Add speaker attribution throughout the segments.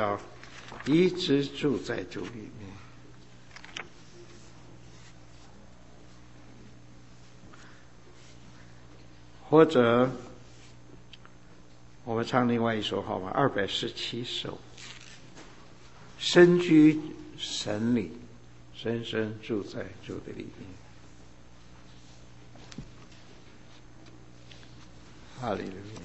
Speaker 1: 道，一直住在主里面。或者我们唱另外一首好吗？217首，深居神里，深深住在主的里面。哈利路亚。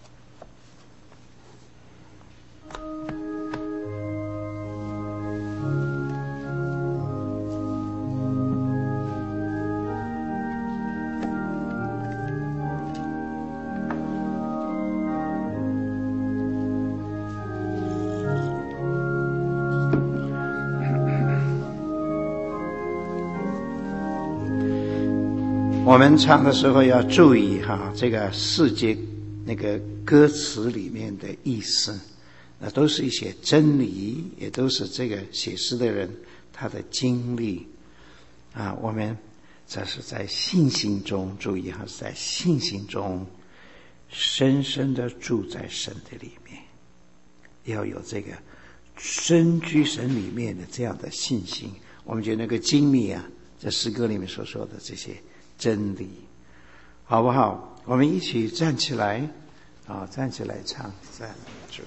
Speaker 1: 我们唱的时候要注意这个世界那个歌词里面的意思，那都是一些真理，也都是这个写诗的人他的经历我们这是在信心中，注意是在信心中深深的住在神的里面，要有这个深居神里面的这样的信心。我们觉得那个经历在诗歌里面所说的这些真理，好不好？我们一起站起来站起来唱赞美主。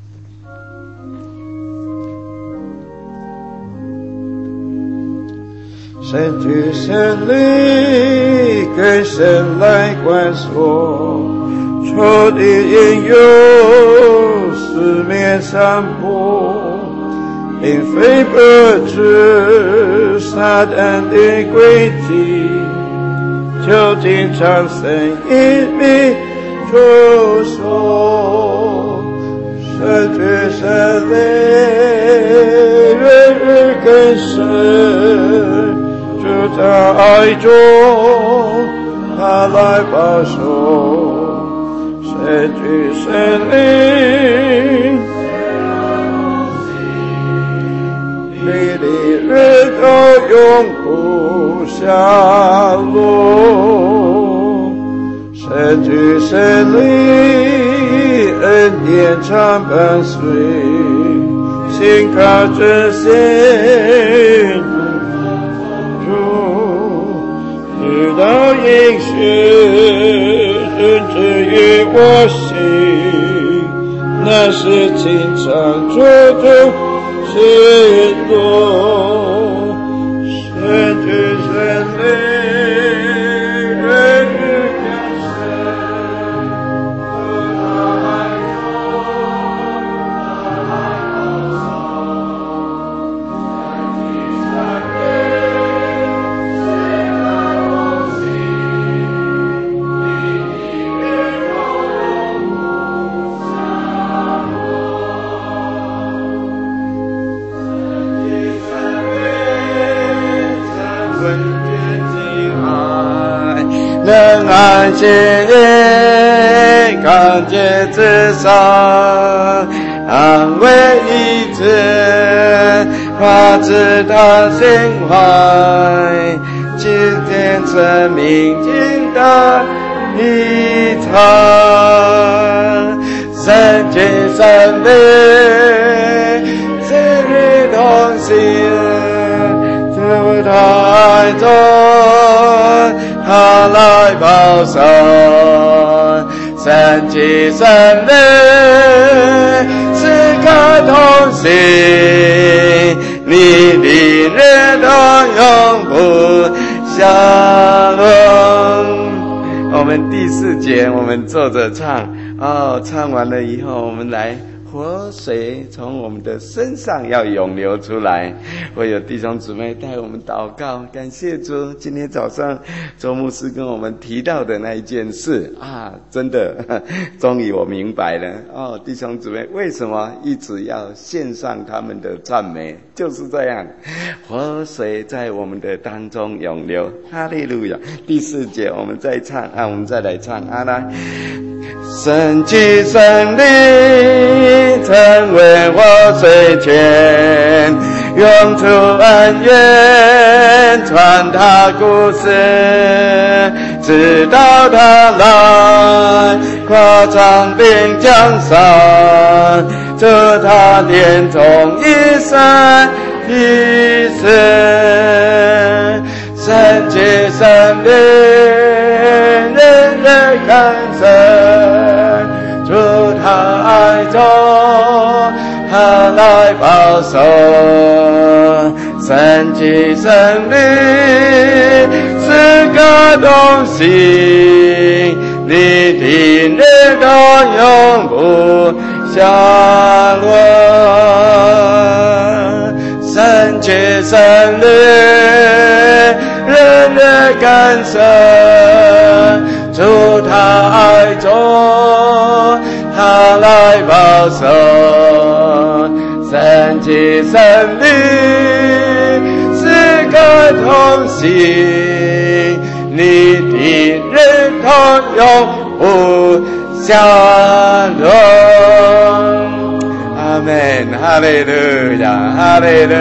Speaker 1: 神居神里，跟神来关锁，仇敌引诱，四面散播，并非不知撒旦的诡计，就经常神隐秘住所，神居神里，日日跟神住在爱中，他来保守，神居神里，你的日都永不下落，神居神里，恩典常伴随，心靠着心直到应许，甚至于我心，那是经常主动行动，神居神里，日日跟神住在爱能安静刚洁至上，安慰医治发自他心怀，今天生命经的一场，神居神里，日日同行，住他爱中，他来保守，神居神里，时刻同行，你的日都永不下落。我们第4节我们坐着唱唱完了以后，我们来活水从我们的身上要涌流出来。我有弟兄姊妹带我们祷告，感谢主。今天早上周牧师跟我们提到的那一件事真的终于我明白了弟兄姊妹为什么一直要献上他们的赞美，就是这样，活水在我们的当中涌流。哈利路亚。第4节我们再唱我们再来唱来，神居神里，成为活水泉，涌出恩怨，传他故事，直到他来，夸张并江山， 主他点中一生的死，圣洁圣灵人人感恩，主他爱中他来保守，圣洁圣灵是个东西，你的那个永不降落，圣洁圣灵人人感恩，主他爱中他来保守，圣洁圣灵是个同心，你的人同永不降落。阿们，哈利路亚，哈利路亚。